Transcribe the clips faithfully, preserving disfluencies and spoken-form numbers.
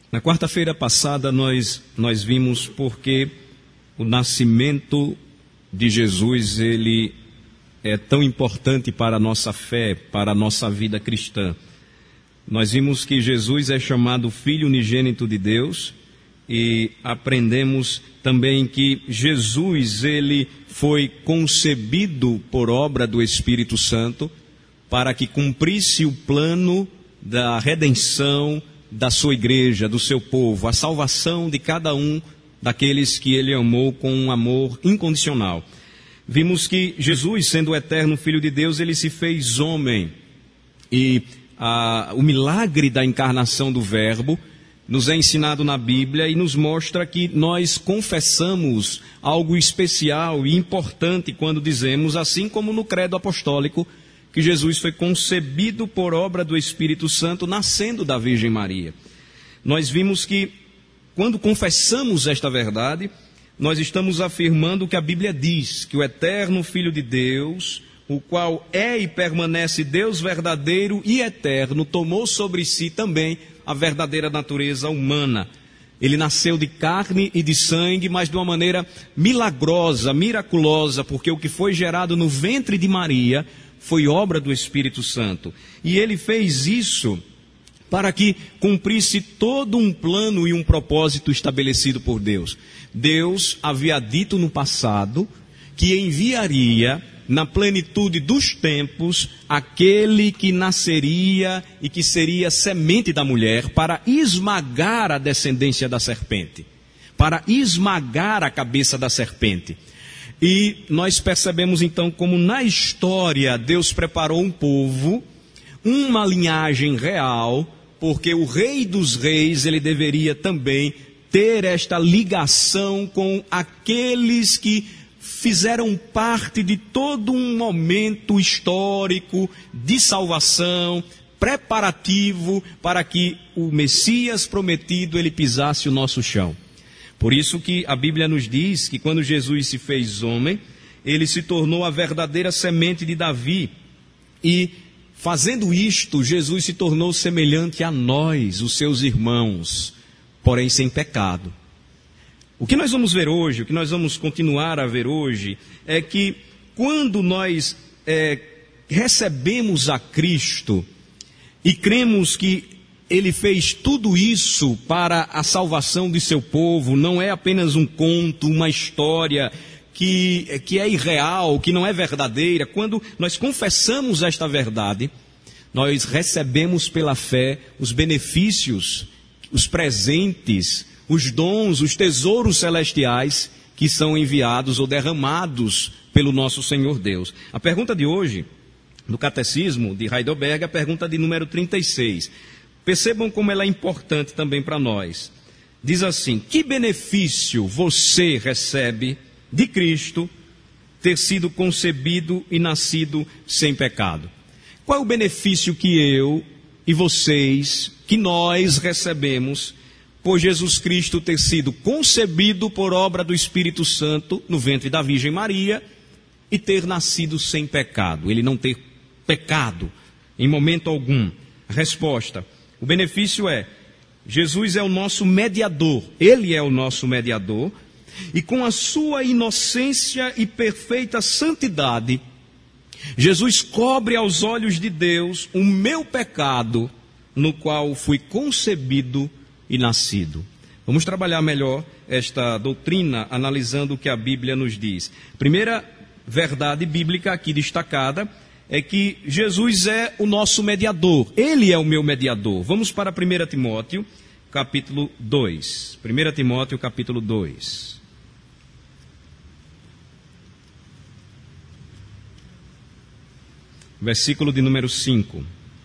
Na quarta-feira passada nós, nós vimos porque o nascimento de Jesus ele é tão importante para a nossa fé, para a nossa vida cristã. Nós vimos que Jesus é chamado Filho unigênito de Deus e aprendemos também que Jesus ele foi concebido por obra do Espírito Santo para que cumprisse o plano da redenção da sua igreja, do seu povo, a salvação de cada um daqueles que ele amou com um amor incondicional. Vimos que Jesus, sendo o eterno Filho de Deus, ele se fez homem. E a, o milagre da encarnação do Verbo nos é ensinado na Bíblia e nos mostra que nós confessamos algo especial e importante quando dizemos, assim como no credo apostólico, que Jesus foi concebido por obra do Espírito Santo, nascendo da Virgem Maria. Nós vimos que, quando confessamos esta verdade, nós estamos afirmando o que a Bíblia diz, que o eterno Filho de Deus, o qual é e permanece Deus verdadeiro e eterno, tomou sobre si também a verdadeira natureza humana. Ele nasceu de carne e de sangue, mas de uma maneira milagrosa, miraculosa, porque o que foi gerado no ventre de Maria foi obra do Espírito Santo. E ele fez isso para que cumprisse todo um plano e um propósito estabelecido por Deus. Deus havia dito no passado que enviaria, na plenitude dos tempos, aquele que nasceria e que seria semente da mulher para esmagar a descendência da serpente, para esmagar a cabeça da serpente. E nós percebemos então como na história Deus preparou um povo, uma linhagem real, porque o Rei dos Reis ele deveria também ter esta ligação com aqueles que fizeram parte de todo um momento histórico de salvação, preparativo para que o Messias prometido ele pisasse o nosso chão. Por isso que a Bíblia nos diz que quando Jesus se fez homem, ele se tornou a verdadeira semente de Davi. E fazendo isto, Jesus se tornou semelhante a nós, os seus irmãos, porém sem pecado. O que nós vamos ver hoje, o que nós vamos continuar a ver hoje, é que quando nós é, recebemos a Cristo e cremos que Ele fez tudo isso para a salvação de seu povo, não é apenas um conto, uma história que, que é irreal, que não é verdadeira. Quando nós confessamos esta verdade, nós recebemos pela fé os benefícios, os presentes, os dons, os tesouros celestiais que são enviados ou derramados pelo nosso Senhor Deus. A pergunta de hoje, no Catecismo de Heidelberg, a pergunta de número trinta e seis. Percebam como ela é importante também para nós. Diz assim: que benefício você recebe de Cristo ter sido concebido e nascido sem pecado? Qual é o benefício que eu e vocês, que nós recebemos por Jesus Cristo ter sido concebido por obra do Espírito Santo no ventre da Virgem Maria e ter nascido sem pecado, ele não ter pecado em momento algum? Resposta: o benefício é, Jesus é o nosso mediador, Ele é o nosso mediador, e com a sua inocência e perfeita santidade, Jesus cobre aos olhos de Deus o meu pecado, no qual fui concebido e nascido. Vamos trabalhar melhor esta doutrina, analisando o que a Bíblia nos diz. Primeira verdade bíblica aqui destacada é que Jesus é o nosso mediador, Ele é o meu mediador. Vamos para primeira Timóteo, capítulo dois. primeira Timóteo, capítulo dois. Versículo de número cinco.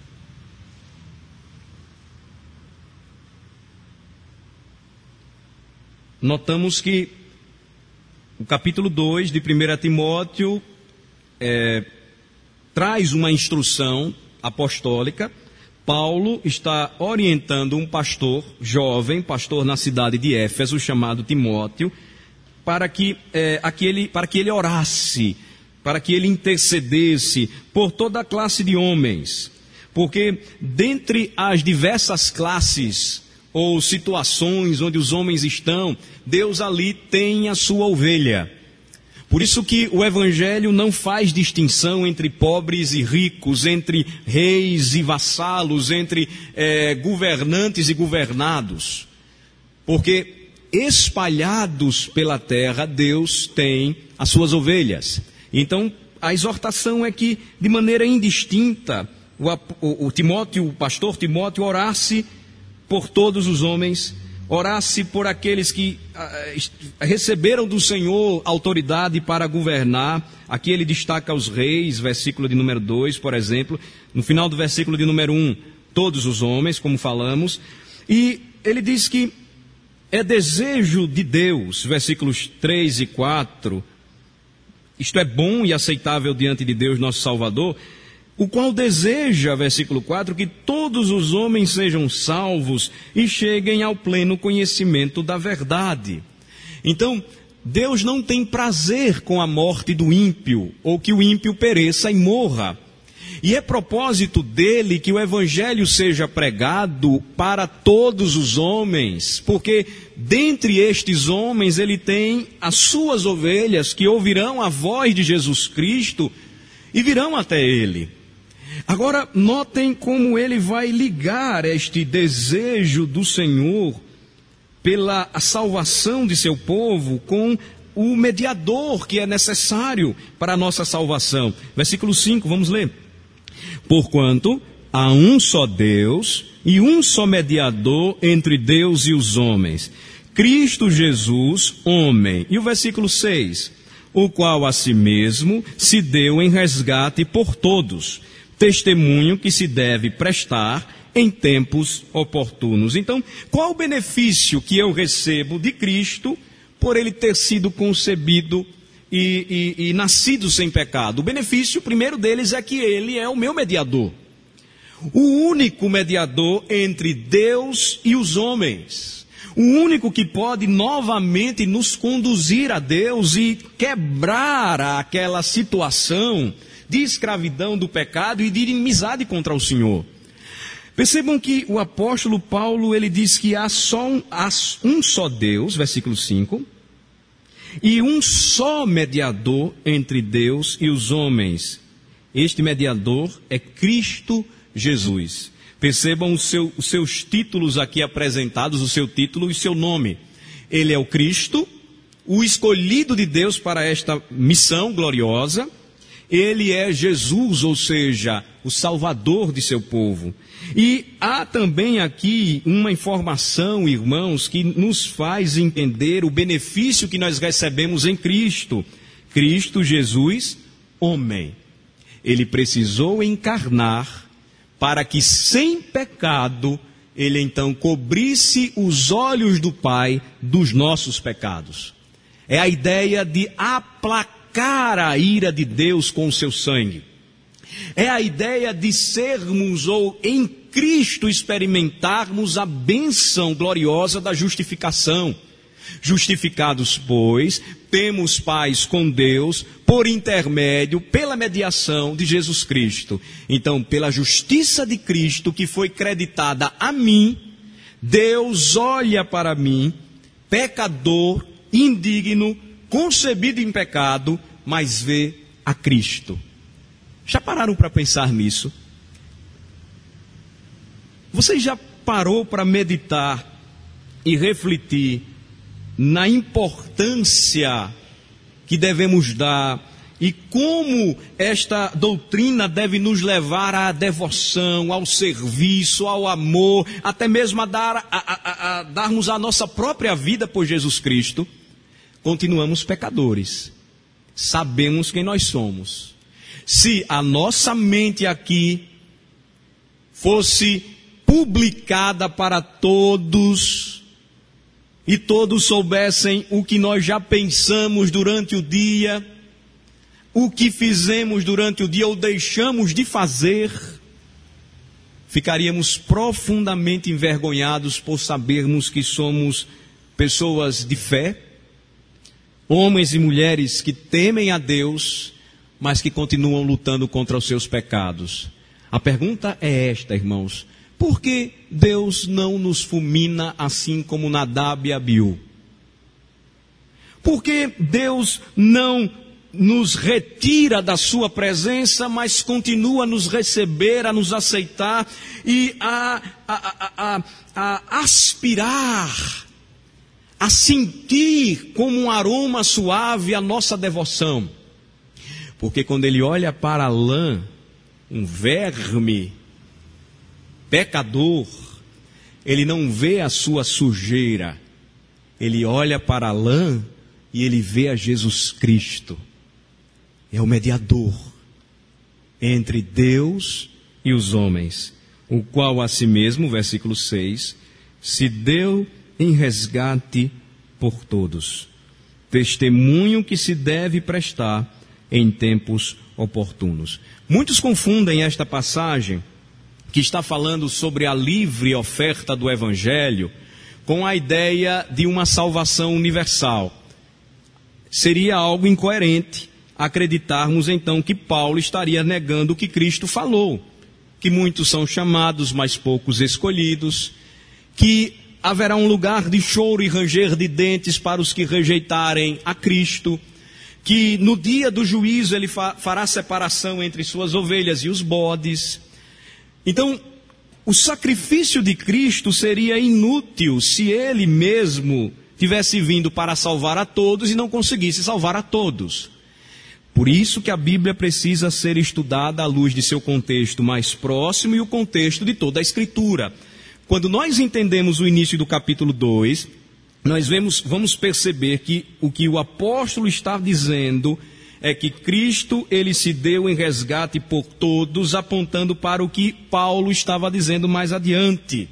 Notamos que o capítulo dois de primeira Timóteo é, traz uma instrução apostólica. Paulo está orientando um pastor jovem, pastor na cidade de Éfeso, chamado Timóteo, para que, é, aquele, para que ele orasse, para que ele intercedesse por toda a classe de homens. Porque dentre as diversas classes ou situações onde os homens estão, Deus ali tem a sua ovelha. Por isso que o Evangelho não faz distinção entre pobres e ricos, entre reis e vassalos, entre é, governantes e governados. Porque espalhados pela terra, Deus tem as suas ovelhas. Então, a exortação é que, de maneira indistinta, o, o, o Timóteo, o pastor Timóteo, orasse por todos os homens, orasse por aqueles que ah, receberam do Senhor autoridade para governar. Aqui ele destaca os reis, versículo de número dois, por exemplo. No final do versículo de número um, todos os homens, como falamos. E ele diz que é desejo de Deus, versículos três e quatro, isto é bom e aceitável diante de Deus nosso Salvador, o qual deseja, versículo quatro, que todos os homens sejam salvos e cheguem ao pleno conhecimento da verdade. Então, Deus não tem prazer com a morte do ímpio, ou que o ímpio pereça e morra. E é propósito dele que o Evangelho seja pregado para todos os homens, porque dentre estes homens ele tem as suas ovelhas que ouvirão a voz de Jesus Cristo e virão até ele. Agora, notem como ele vai ligar este desejo do Senhor pela a salvação de seu povo com o mediador que é necessário para a nossa salvação. Versículo cinco, vamos ler. Porquanto há um só Deus e um só mediador entre Deus e os homens, Cristo Jesus, homem. E o versículo seis, o qual a si mesmo se deu em resgate por todos, testemunho que se deve prestar em tempos oportunos. Então, qual o benefício que eu recebo de Cristo por ele ter sido concebido e, e, e nascido sem pecado? O benefício, o primeiro deles, é que ele é o meu mediador. O único mediador entre Deus e os homens. O único que pode novamente nos conduzir a Deus e quebrar aquela situação de escravidão do pecado e de inimizade contra o Senhor. Percebam que o apóstolo Paulo, ele diz que há só um, há um só Deus, versículo cinco, e um só mediador entre Deus e os homens. Este mediador é Cristo Jesus. Percebam os, seu, os seus títulos aqui apresentados, o seu título e o seu nome. Ele é o Cristo, o escolhido de Deus para esta missão gloriosa. Ele é Jesus, ou seja, o Salvador de seu povo. E há também aqui uma informação, irmãos, que nos faz entender o benefício que nós recebemos em Cristo. Cristo Jesus, homem. Ele precisou encarnar para que sem pecado ele então cobrisse os olhos do Pai dos nossos pecados. É a ideia de aplacar a ira de Deus com o seu sangue. É a ideia de sermos ou em Cristo experimentarmos a bênção gloriosa da justificação. Justificados, pois, temos paz com Deus por intermédio, pela mediação de Jesus Cristo. Então, pela justiça de Cristo que foi creditada a mim, Deus olha para mim, pecador, indigno, concebido em pecado, mas vê a Cristo. Já pararam para pensar nisso? Você já parou para meditar e refletir na importância que devemos dar e como esta doutrina deve nos levar à devoção, ao serviço, ao amor, até mesmo a, dar, a, a, a darmos a nossa própria vida por Jesus Cristo? Continuamos pecadores, sabemos quem nós somos. Se a nossa mente aqui fosse publicada para todos, e todos soubessem o que nós já pensamos durante o dia, o que fizemos durante o dia ou deixamos de fazer, ficaríamos profundamente envergonhados por sabermos que somos pessoas de fé, homens e mulheres que temem a Deus, mas que continuam lutando contra os seus pecados. A pergunta é esta, irmãos: Por que Deus não nos fulmina assim como Nadab e Abiú? Por que Deus não nos retira da sua presença, mas continua a nos receber, a nos aceitar e a, a, a, a, a aspirar, a sentir como um aroma suave a nossa devoção? Porque quando ele olha para a lã, um verme pecador, ele não vê a sua sujeira, ele olha para a lã e ele vê a Jesus Cristo. É o mediador entre Deus e os homens, o qual a si mesmo, versículo seis, se deu em resgate por todos. Testemunho que se deve prestar em tempos oportunos. Muitos confundem esta passagem, que está falando sobre a livre oferta do Evangelho, com a ideia de uma salvação universal. Seria algo incoerente acreditarmos então que Paulo estaria negando o que Cristo falou, que muitos são chamados, mas poucos escolhidos, que haverá um lugar de choro e ranger de dentes para os que rejeitarem a Cristo, que no dia do juízo ele fará separação entre suas ovelhas e os bodes. Então, o sacrifício de Cristo seria inútil se ele mesmo tivesse vindo para salvar a todos e não conseguisse salvar a todos. Por isso que a Bíblia precisa ser estudada à luz de seu contexto mais próximo e o contexto de toda a Escritura. Quando nós entendemos o início do capítulo dois, nós vemos, vamos perceber que o que o apóstolo está dizendo é que Cristo, ele se deu em resgate por todos, apontando para o que Paulo estava dizendo mais adiante.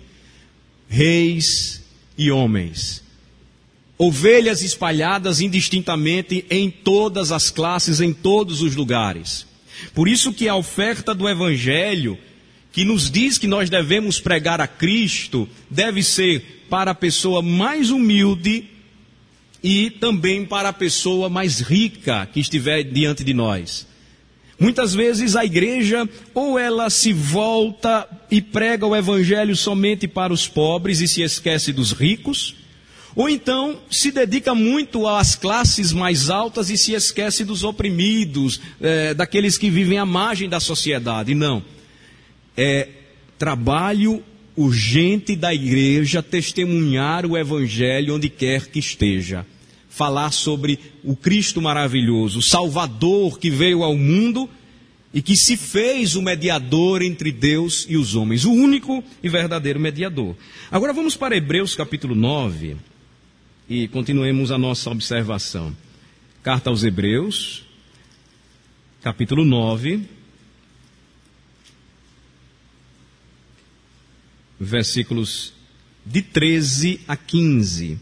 Reis e homens. Ovelhas espalhadas indistintamente em todas as classes, em todos os lugares. Por isso que a oferta do Evangelho, que nos diz que nós devemos pregar a Cristo, deve ser para a pessoa mais humilde e também para a pessoa mais rica que estiver diante de nós. Muitas vezes a igreja, ou ela se volta e prega o Evangelho somente para os pobres e se esquece dos ricos, ou então se dedica muito às classes mais altas e se esquece dos oprimidos, é, daqueles que vivem à margem da sociedade. Não. É trabalho urgente da igreja testemunhar o Evangelho onde quer que esteja. Falar sobre o Cristo maravilhoso, o Salvador que veio ao mundo e que se fez o mediador entre Deus e os homens. O único e verdadeiro mediador. Agora vamos para Hebreus capítulo nove. E continuemos a nossa observação. Carta aos Hebreus, capítulo nove, versículos de treze a quinze.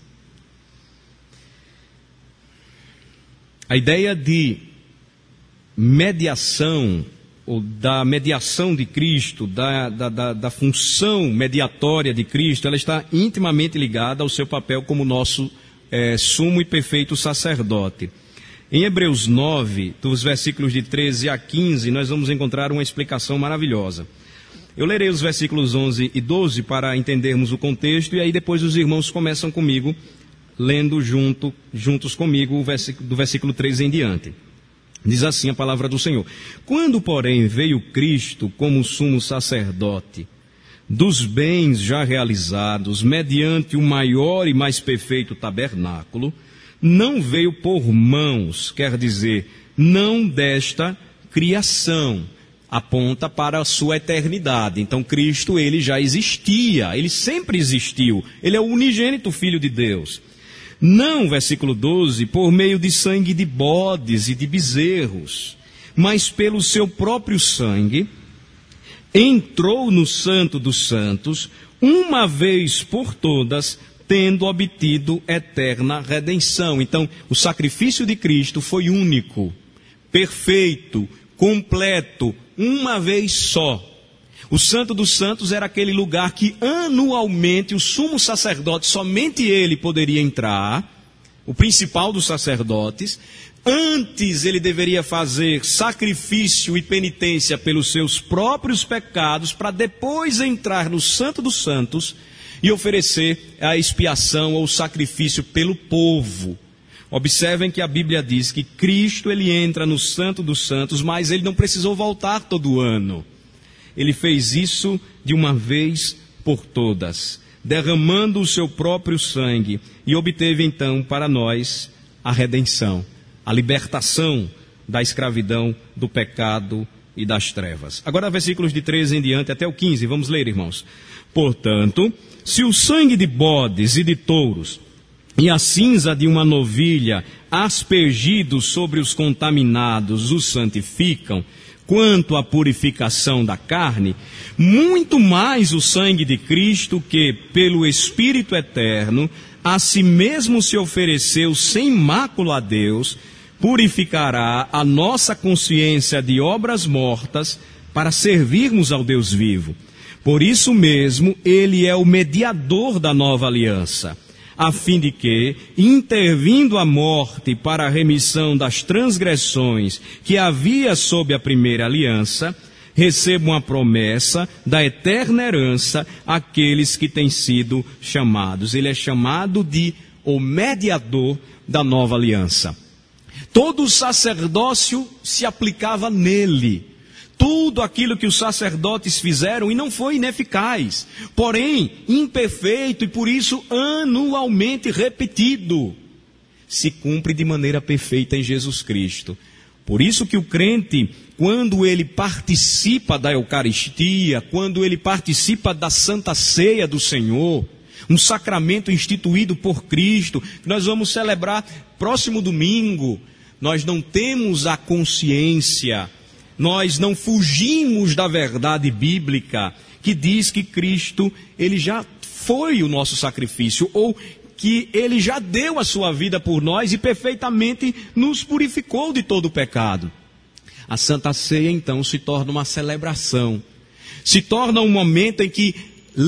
A ideia de mediação, ou da mediação de Cristo, da, da, da, da função mediatória de Cristo, ela está intimamente ligada ao seu papel como nosso é, sumo e perfeito sacerdote. Em Hebreus nove, dos versículos de treze a quinze, nós vamos encontrar uma explicação maravilhosa. Eu lerei os versículos onze e doze para entendermos o contexto, e aí depois os irmãos começam comigo, lendo junto, juntos comigo o versículo, do versículo treze em diante. Diz assim a palavra do Senhor: quando, porém, veio Cristo como sumo sacerdote dos bens já realizados, mediante o maior e mais perfeito tabernáculo, não veio por mãos, quer dizer, não desta criação, aponta para a sua eternidade. Então Cristo, ele já existia, ele sempre existiu, ele é o unigênito Filho de Deus. Não, versículo doze, por meio de sangue de bodes e de bezerros, mas pelo seu próprio sangue, entrou no Santo dos Santos, uma vez por todas, tendo obtido eterna redenção. Então, o sacrifício de Cristo foi único, perfeito, completo, uma vez só. O Santo dos Santos era aquele lugar que anualmente o sumo sacerdote, somente ele poderia entrar, o principal dos sacerdotes, Antes ele deveria fazer sacrifício e penitência pelos seus próprios pecados, para depois entrar no Santo dos Santos e oferecer a expiação ou sacrifício pelo povo. Observem que a Bíblia diz que Cristo ele entra no Santo dos Santos, mas ele não precisou voltar todo ano. Ele fez isso de uma vez por todas, derramando o seu próprio sangue, e obteve então para nós a redenção, a libertação da escravidão, do pecado e das trevas. Agora versículos de treze em diante até o quinze, vamos ler, irmãos. Portanto, se o sangue de bodes e de touros e a cinza de uma novilha aspergidos sobre os contaminados os santificam, quanto à purificação da carne, muito mais o sangue de Cristo, que, pelo Espírito eterno, a si mesmo se ofereceu sem mácula a Deus, purificará a nossa consciência de obras mortas para servirmos ao Deus vivo. Por isso mesmo, ele é o mediador da nova aliança, a fim de que, intervindo a morte para a remissão das transgressões que havia sob a primeira aliança, recebam a promessa da eterna herança aqueles que têm sido chamados. Ele é chamado de o mediador da nova aliança. Todo o sacerdócio se aplicava nele. Tudo aquilo que os sacerdotes fizeram, e não foi ineficaz, porém imperfeito e por isso anualmente repetido, se cumpre de maneira perfeita em Jesus Cristo. Por isso que o crente, quando ele participa da Eucaristia, quando ele participa da Santa Ceia do Senhor, um sacramento instituído por Cristo, que nós vamos celebrar próximo domingo, nós não temos a consciência, nós não fugimos da verdade bíblica que diz que Cristo, ele já foi o nosso sacrifício, ou que ele já deu a sua vida por nós e perfeitamente nos purificou de todo o pecado. A Santa Ceia, então, se torna uma celebração, se torna um momento em que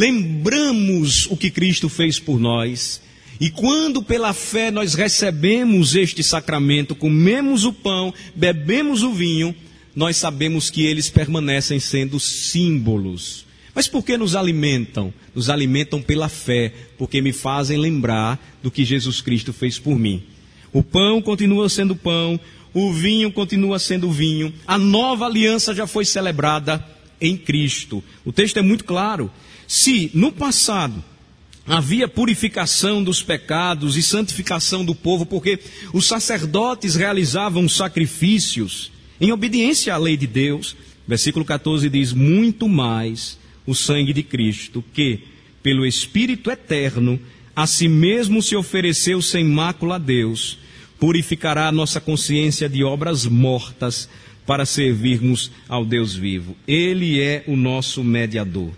lembramos o que Cristo fez por nós, e quando pela fé nós recebemos este sacramento, comemos o pão, bebemos o vinho, nós sabemos que eles permanecem sendo símbolos. Mas por que nos alimentam? Nos alimentam pela fé, porque me fazem lembrar do que Jesus Cristo fez por mim. O pão continua sendo pão, o vinho continua sendo vinho, a nova aliança já foi celebrada em Cristo. O texto é muito claro. Se no passado havia purificação dos pecados e santificação do povo, porque os sacerdotes realizavam sacrifícios em obediência à lei de Deus, versículo catorze diz, muito mais o sangue de Cristo, que, pelo Espírito eterno, a si mesmo se ofereceu sem mácula a Deus, purificará a nossa consciência de obras mortas para servirmos ao Deus vivo. Ele é o nosso mediador.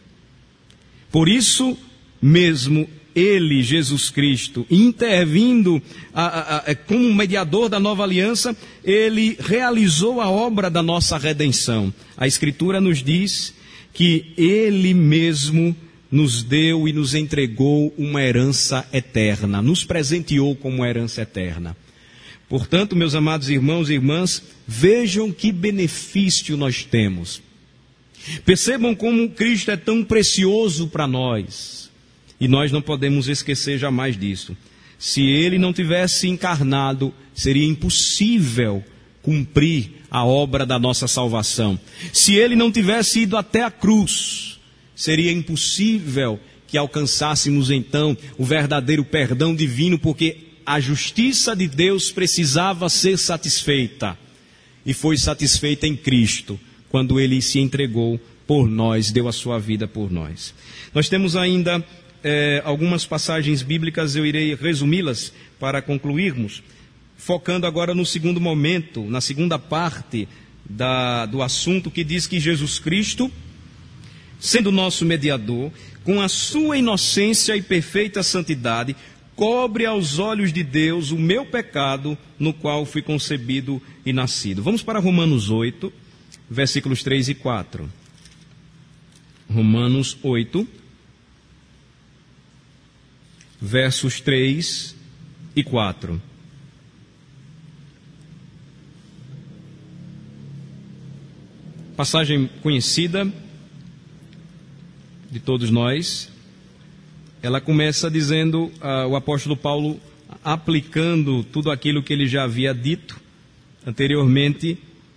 Por isso mesmo, ele, Jesus Cristo, intervindo a, a, a, como mediador da nova aliança, ele realizou a obra da nossa redenção. A Escritura nos diz que ele mesmo nos deu e nos entregou uma herança eterna, nos presenteou como uma herança eterna. Portanto, meus amados irmãos e irmãs, vejam que benefício nós temos. Percebam como Cristo é tão precioso para nós. E nós não podemos esquecer jamais disso. Se ele não tivesse encarnado, seria impossível cumprir a obra da nossa salvação. Se ele não tivesse ido até a cruz, seria impossível que alcançássemos então o verdadeiro perdão divino, porque a justiça de Deus precisava ser satisfeita. E foi satisfeita em Cristo, quando ele se entregou por nós, deu a sua vida por nós. Nós temos ainda É, algumas passagens bíblicas, eu irei resumi-las para concluirmos, focando agora no segundo momento, na segunda parte da, do assunto, que diz que Jesus Cristo, sendo nosso mediador, com a sua inocência e perfeita santidade, cobre aos olhos de Deus o meu pecado, no qual fui concebido e nascido. Vamos para Romanos oito, versículos três e quatro. Romanos oito, versos três e quatro. passagem conhecida de todos nós. Ela começa dizendo, uh, o apóstolo Paulo aplicando tudo aquilo que ele já havia dito anteriormente.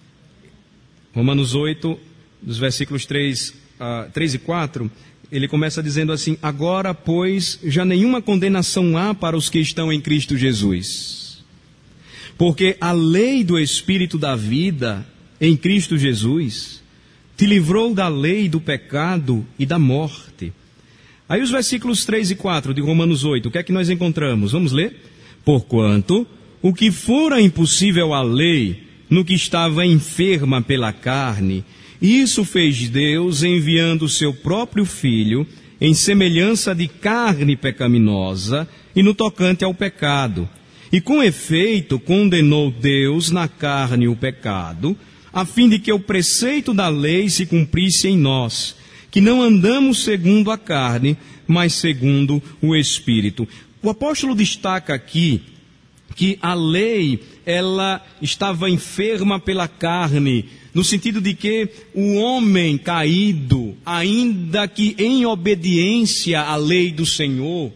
Romanos oito, dos versículos três, uh, três e quatro, ele começa dizendo assim: agora, pois, já nenhuma condenação há para os que estão em Cristo Jesus. Porque a lei do Espírito da vida em Cristo Jesus te livrou da lei do pecado e da morte. Aí os versículos três e quatro de Romanos oito, o que é que nós encontramos? Vamos ler? Porquanto, o que fora impossível à lei, no que estava enferma pela carne, isso fez Deus enviando o seu próprio Filho, em semelhança de carne pecaminosa, e no tocante ao pecado. E com efeito condenou Deus na carne o pecado, a fim de que o preceito da lei se cumprisse em nós, que não andamos segundo a carne, mas segundo o Espírito. O apóstolo destaca aqui que a lei, ela estava enferma pela carne, no sentido de que o homem caído, ainda que em obediência à lei do Senhor,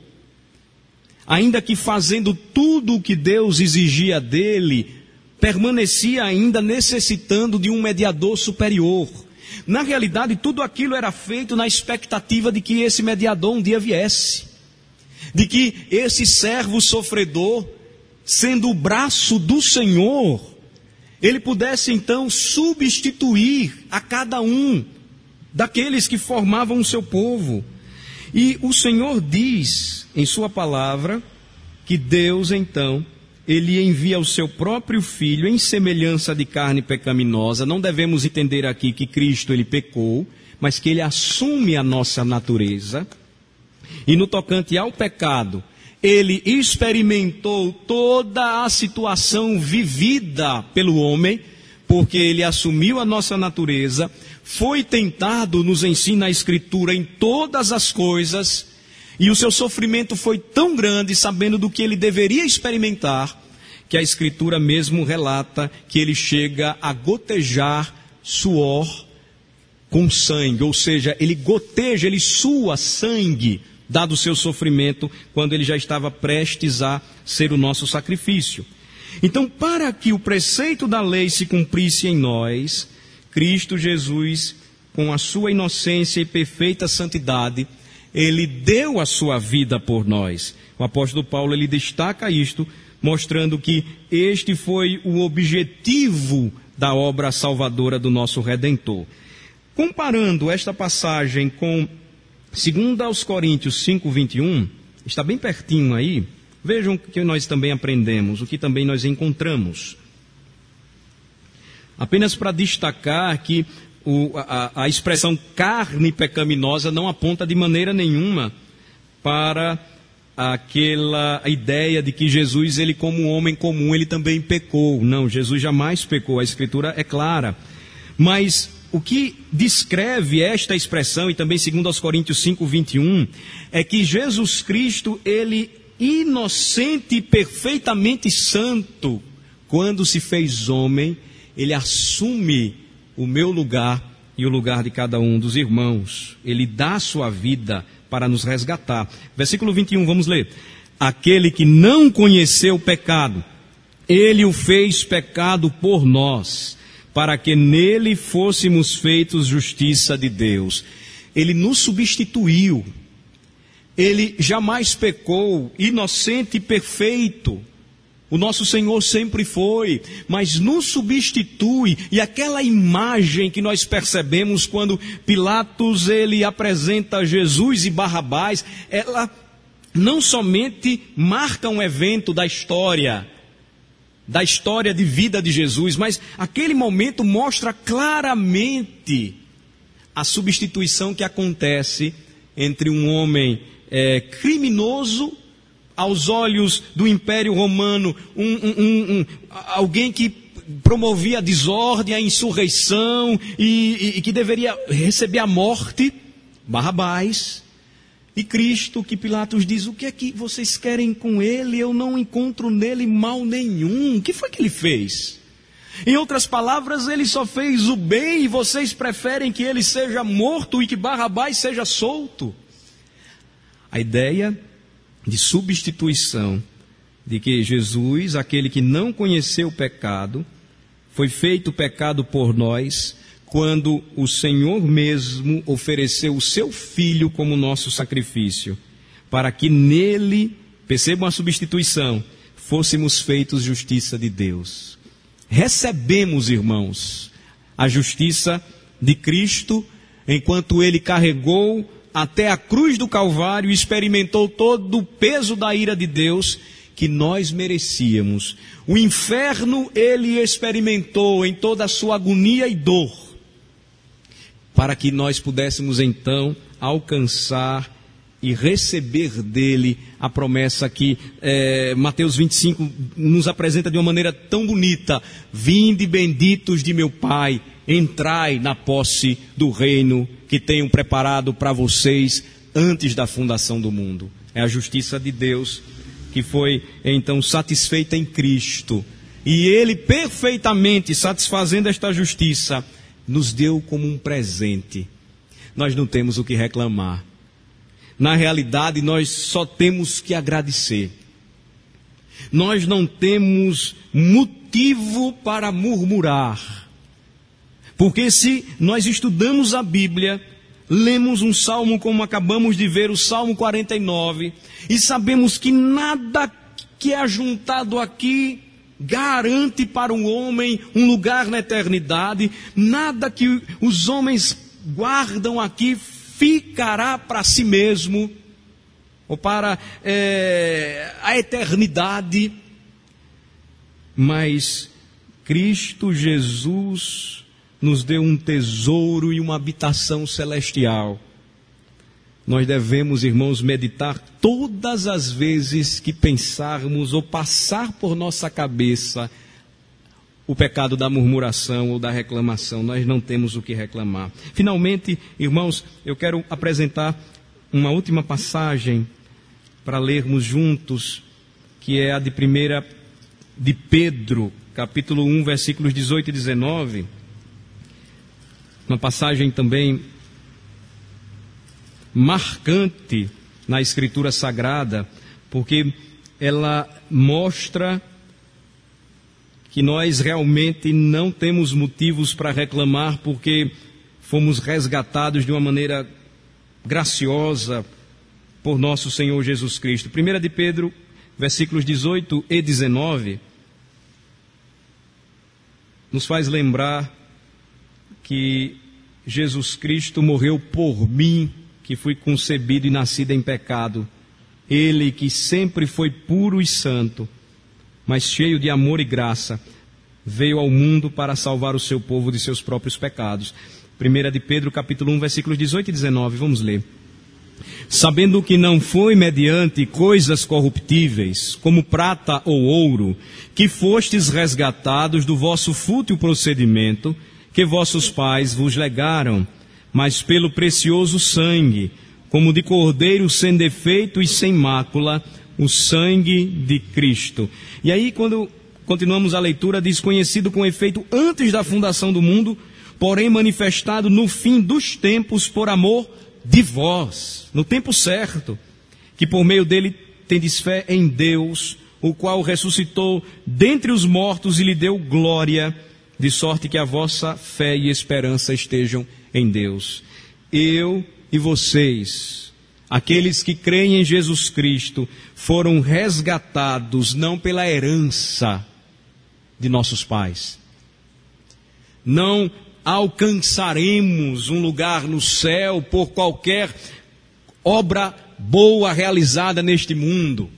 ainda que fazendo tudo o que Deus exigia dele, permanecia ainda necessitando de um mediador superior. Na realidade, tudo aquilo era feito na expectativa de que esse mediador um dia viesse, de que esse servo sofredor, sendo o braço do Senhor, ele pudesse então substituir a cada um daqueles que formavam o seu povo. E o Senhor diz em sua palavra que Deus então, ele envia o seu próprio Filho em semelhança de carne pecaminosa. Não devemos entender aqui que Cristo ele pecou, mas que ele assume a nossa natureza. E no tocante ao pecado, ele experimentou toda a situação vivida pelo homem, porque ele assumiu a nossa natureza, foi tentado, nos ensina a Escritura, em todas as coisas, e o seu sofrimento foi tão grande, sabendo do que ele deveria experimentar, que a Escritura mesmo relata que ele chega a gotejar suor com sangue, ou seja, ele goteja, ele sua sangue, dado o seu sofrimento, quando ele já estava prestes a ser o nosso sacrifício. Então, para que o preceito da lei se cumprisse em nós, Cristo Jesus, com a sua inocência e perfeita santidade, ele deu a sua vida por nós. O apóstolo Paulo, ele destaca isto, mostrando que este foi o objetivo da obra salvadora do nosso Redentor. Comparando esta passagem com Segundo aos Coríntios cinco, vinte e um, está bem pertinho aí, vejam o que nós também aprendemos, o que também nós encontramos. Apenas para destacar que o, a, a expressão carne pecaminosa não aponta de maneira nenhuma para aquela ideia de que Jesus, ele como homem comum, ele também pecou. Não, Jesus jamais pecou, a Escritura é clara. Mas o que descreve esta expressão, e também segundo aos Coríntios cinco, vinte e um, é que Jesus Cristo, ele inocente e perfeitamente santo, quando se fez homem, ele assume o meu lugar e o lugar de cada um dos irmãos. Ele dá a sua vida para nos resgatar. Versículo vinte e um, vamos ler. Aquele que não conheceu o pecado, ele o fez pecado por nós, para que nele fôssemos feitos justiça de Deus. Ele nos substituiu. Ele jamais pecou, inocente e perfeito. O nosso Senhor sempre foi, mas nos substitui. E aquela imagem que nós percebemos quando Pilatos ele apresenta Jesus e Barrabás, ela não somente marca um evento da história, da história de vida de Jesus, mas aquele momento mostra claramente a substituição que acontece entre um homem é, criminoso, aos olhos do Império Romano, um, um, um, um, alguém que promovia a desordem, a insurreição e, e, e que deveria receber a morte, Barrabás. E Cristo, que Pilatos diz, o que é que vocês querem com ele? Eu não encontro nele mal nenhum. O que foi que ele fez? Em outras palavras, ele só fez o bem e vocês preferem que ele seja morto e que Barrabás seja solto. A ideia de substituição, de que Jesus, aquele que não conheceu o pecado, foi feito pecado por nós, quando o Senhor mesmo ofereceu o seu Filho como nosso sacrifício, para que nele, percebam a substituição, fôssemos feitos justiça de Deus. Recebemos, irmãos, a justiça de Cristo, enquanto ele carregou até a cruz do Calvário e experimentou todo o peso da ira de Deus que nós merecíamos. O inferno ele experimentou em toda a sua agonia e dor, para que nós pudéssemos então alcançar e receber dele a promessa que é, Mateus vinte e cinco nos apresenta de uma maneira tão bonita: vinde benditos de meu Pai, entrai na posse do reino que tenho preparado para vocês antes da fundação do mundo. É a justiça de Deus que foi então satisfeita em Cristo, e ele perfeitamente satisfazendo esta justiça nos deu como um presente. Nós não temos o que reclamar. Na realidade, nós só temos que agradecer. Nós não temos motivo para murmurar. Porque se nós estudamos a Bíblia, lemos um salmo como acabamos de ver, o Salmo quarenta e nove, e sabemos que nada que é ajuntado aqui garante para o homem um lugar na eternidade, nada que os homens guardam aqui ficará para si mesmo, ou para é, a eternidade. Mas Cristo Jesus nos deu um tesouro e uma habitação celestial. Nós devemos, irmãos, meditar todas as vezes que pensarmos ou passar por nossa cabeça o pecado da murmuração ou da reclamação. Nós não temos o que reclamar. Finalmente, irmãos, eu quero apresentar uma última passagem para lermos juntos, que é a de primeira de Pedro, capítulo um, versículos dezoito e dezenove. Uma passagem também marcante na Escritura Sagrada, porque ela mostra que nós realmente não temos motivos para reclamar, porque fomos resgatados de uma maneira graciosa por nosso Senhor Jesus Cristo. primeira de Pedro, versículos dezoito e dezenove, nos faz lembrar que Jesus Cristo morreu por mim, que fui concebido e nascido em pecado. Ele que sempre foi puro e santo, mas cheio de amor e graça, veio ao mundo para salvar o seu povo de seus próprios pecados. primeira de Pedro, capítulo um, versículos dezoito e dezenove, vamos ler. Sabendo que não foi mediante coisas corruptíveis, como prata ou ouro, que fostes resgatados do vosso fútil procedimento, que vossos pais vos legaram, mas pelo precioso sangue, como de cordeiro sem defeito e sem mácula, o sangue de Cristo. E aí, quando continuamos a leitura, diz: conhecido com efeito antes da fundação do mundo, porém manifestado no fim dos tempos por amor de vós, no tempo certo, que por meio dele tendes fé em Deus, o qual ressuscitou dentre os mortos e lhe deu glória, de sorte que a vossa fé e esperança estejam em Deus. Eu e vocês, aqueles que creem em Jesus Cristo, foram resgatados não pela herança de nossos pais. Não alcançaremos um lugar no céu por qualquer obra boa realizada neste mundo.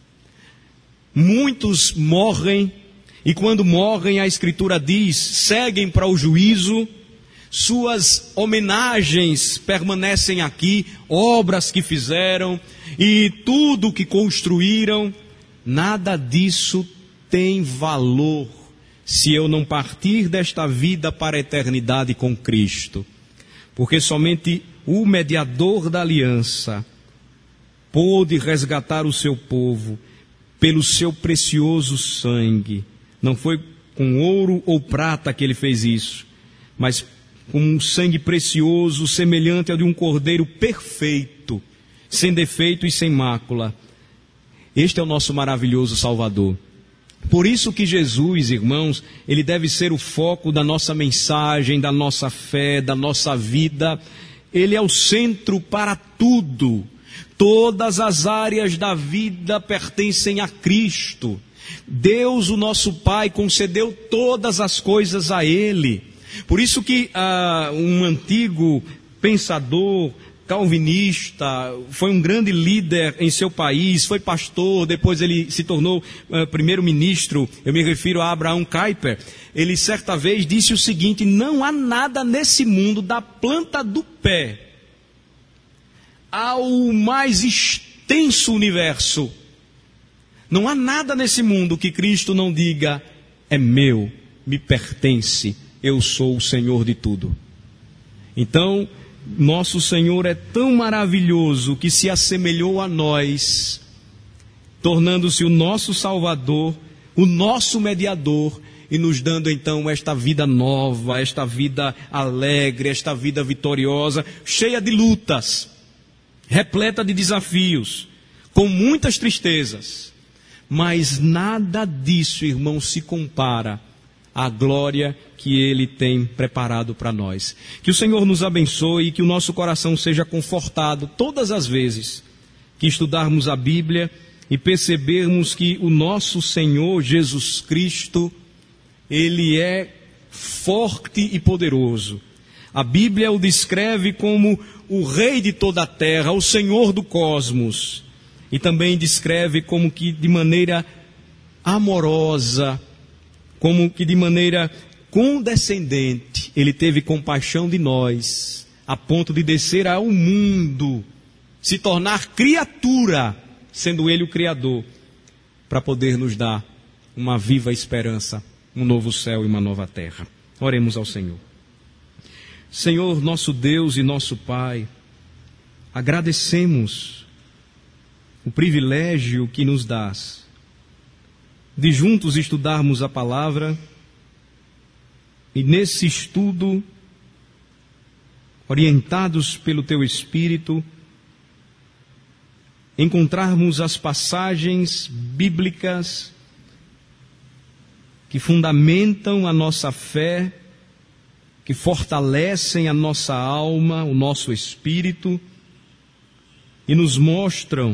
Muitos morrem, e quando morrem, a Escritura diz, seguem para o juízo. Suas homenagens permanecem aqui, obras que fizeram e tudo que construíram. Nada disso tem valor se eu não partir desta vida para a eternidade com Cristo. Porque somente o mediador da aliança pôde resgatar o seu povo pelo seu precioso sangue. Não foi com ouro ou prata que ele fez isso, mas com um sangue precioso, semelhante ao de um cordeiro perfeito, sem defeito e sem mácula. Este é o nosso maravilhoso Salvador. Por isso que Jesus, irmãos, ele deve ser o foco da nossa mensagem, da nossa fé, da nossa vida. Ele é o centro para tudo. Todas as áreas da vida pertencem a Cristo. Deus, o nosso Pai, concedeu todas as coisas a Ele. Por isso que ah, um antigo pensador calvinista, foi um grande líder em seu país, foi pastor, depois ele se tornou uh, primeiro-ministro, eu me refiro a Abraham Kuyper. Ele certa vez disse o seguinte: não há nada nesse mundo, da planta do pé ao mais extenso universo, não há nada nesse mundo que Cristo não diga: é meu, me pertence, eu sou o Senhor de tudo. Então, nosso Senhor é tão maravilhoso que se assemelhou a nós, tornando-se o nosso Salvador, o nosso mediador, e nos dando então esta vida nova, esta vida alegre, esta vida vitoriosa, cheia de lutas, repleta de desafios, com muitas tristezas. Mas nada disso, irmão, se compara à glória que Ele tem preparado para nós. Que o Senhor nos abençoe e que o nosso coração seja confortado todas as vezes que estudarmos a Bíblia e percebermos que o nosso Senhor Jesus Cristo, Ele é forte e poderoso. A Bíblia o descreve como o Rei de toda a terra, o Senhor do cosmos. E também descreve como que de maneira amorosa, como que de maneira condescendente, Ele teve compaixão de nós, a ponto de descer ao mundo, se tornar criatura, sendo Ele o Criador, para poder nos dar uma viva esperança, um novo céu e uma nova terra. Oremos ao Senhor. Senhor, nosso Deus e nosso Pai, agradecemos o privilégio que nos dás de juntos estudarmos a palavra e nesse estudo, orientados pelo Teu Espírito, encontrarmos as passagens bíblicas que fundamentam a nossa fé, que fortalecem a nossa alma, o nosso espírito, e nos mostram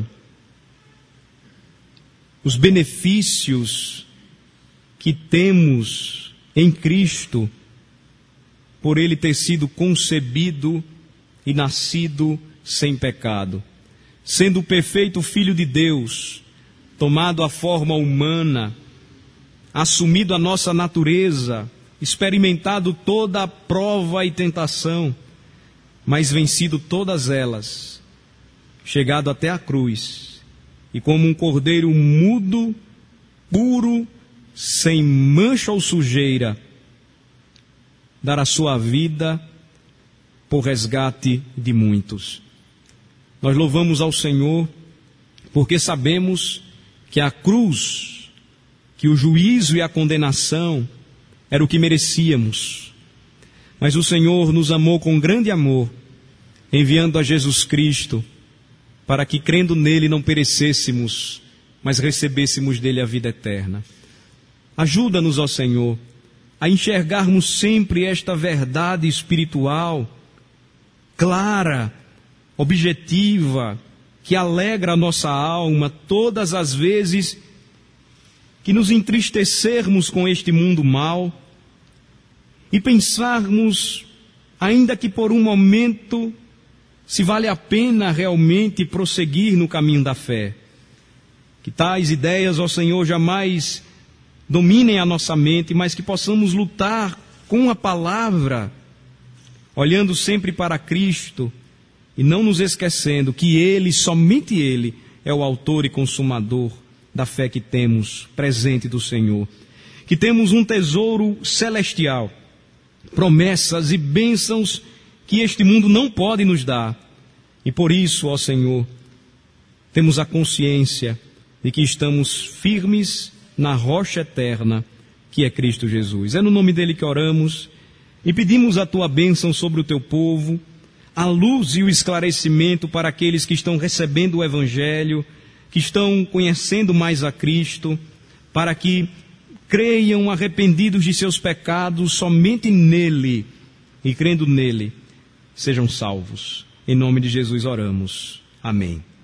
os benefícios que temos em Cristo, por Ele ter sido concebido e nascido sem pecado. Sendo o perfeito Filho de Deus, tomado a forma humana, assumido a nossa natureza, experimentado toda a prova e tentação, mas vencido todas elas, chegado até a cruz, e como um cordeiro mudo, puro, sem mancha ou sujeira, dar a sua vida por resgate de muitos. Nós louvamos ao Senhor, porque sabemos que a cruz, que o juízo e a condenação era o que merecíamos. Mas o Senhor nos amou com grande amor, enviando a Jesus Cristo, para que crendo nele não perecêssemos, mas recebêssemos dele a vida eterna. Ajuda-nos, ó Senhor, a enxergarmos sempre esta verdade espiritual, clara, objetiva, que alegra a nossa alma todas as vezes que nos entristecermos com este mundo mau e pensarmos, ainda que por um momento, se vale a pena realmente prosseguir no caminho da fé. Que tais ideias, ó Senhor, jamais dominem a nossa mente, mas que possamos lutar com a palavra, olhando sempre para Cristo e não nos esquecendo que Ele, somente Ele, é o autor e consumador da fé que temos, presente do Senhor. Que temos um tesouro celestial, promessas e bênçãos que este mundo não pode nos dar. E por isso, ó Senhor, temos a consciência de que estamos firmes na rocha eterna, que é Cristo Jesus. É no nome dele que oramos e pedimos a tua bênção sobre o teu povo, a luz e o esclarecimento para aqueles que estão recebendo o Evangelho, que estão conhecendo mais a Cristo, para que creiam arrependidos de seus pecados somente nele e crendo nele, sejam salvos. Em nome de Jesus oramos. Amém.